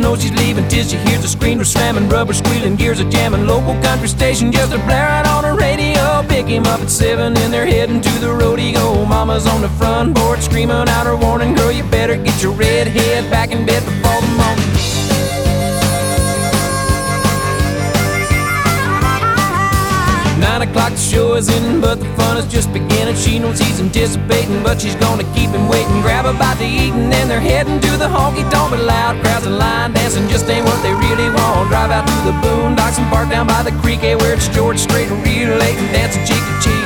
knows she's leaving till she hears the screen door slamming, rubber squealing, gears are jamming. Local country station just a blare out on the radio. Pick him up at 7 and they're heading to the rodeo. Mama's on the front porch screaming out her warning, girl, you better get your red head back in bed before the morning. 9 o'clock, the show is in, but the fun is just beginning. She knows he's anticipating, but she's gonna keep him waiting. Grab a bite to eat and then they're heading to the honky-tonk. But loud crowds and line dancing just ain't what they really want. Drive out to the boondocks and park down by the creek, where it's George Strait and relating, dancing cheek to cheek.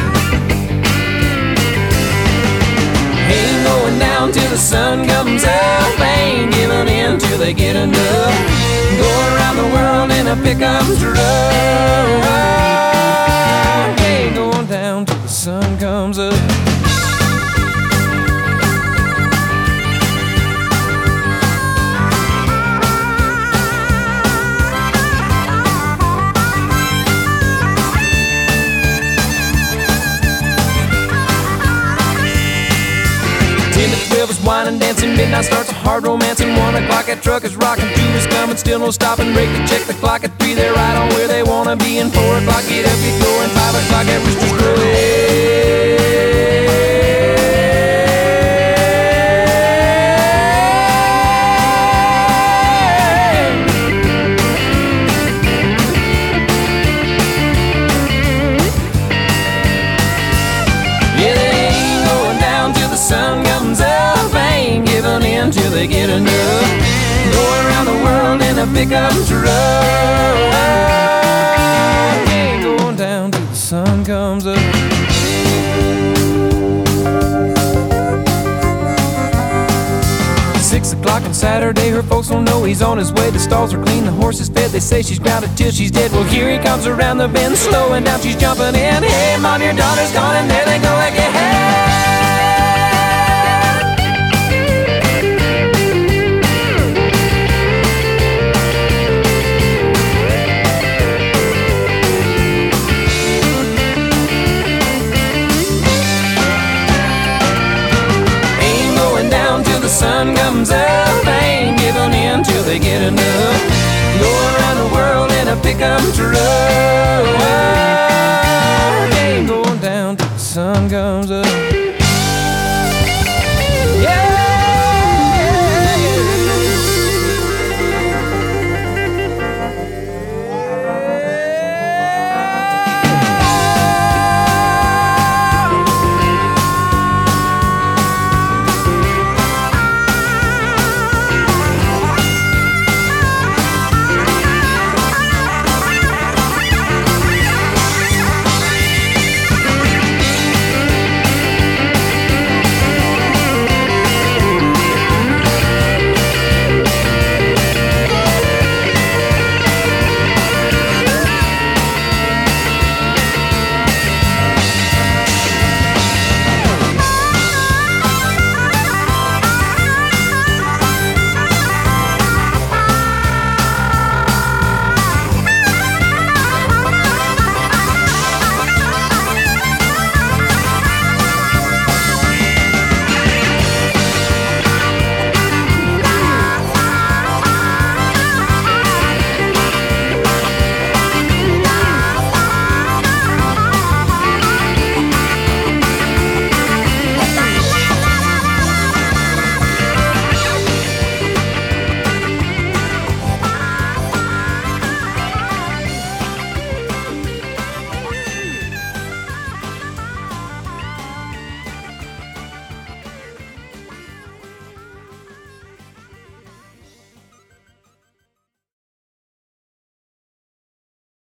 Ain't going down till the sun comes up, ain't giving in till they get enough. Go around the world in a pickup truck, ain't going down till the sun comes up. Wine and dancing, midnight starts a hard romancing. 1 o'clock, that truck is rocking, 2 is coming, still no stopping. Break to check the clock at 3, they're right on where they wanna be. And 4 o'clock, get up, get going, 5 o'clock, that rooster's crowing. Yeah, they ain't going down till the sun comes up, till they get enough. Going around the world in a pickup truck, ain't going down till the sun comes up. Six o'clock on Saturday, her folks don't know he's on his way. The stalls are clean, the horse is fed, they say she's grounded till she's dead. Well, here he comes around the bend, slowing down, she's jumping in. Hey, mom, your daughter's gone, and there they go again. Sun comes up, ain't giving in till they get enough. Go around the world in a pickup truck, ain't going down till the sun comes up.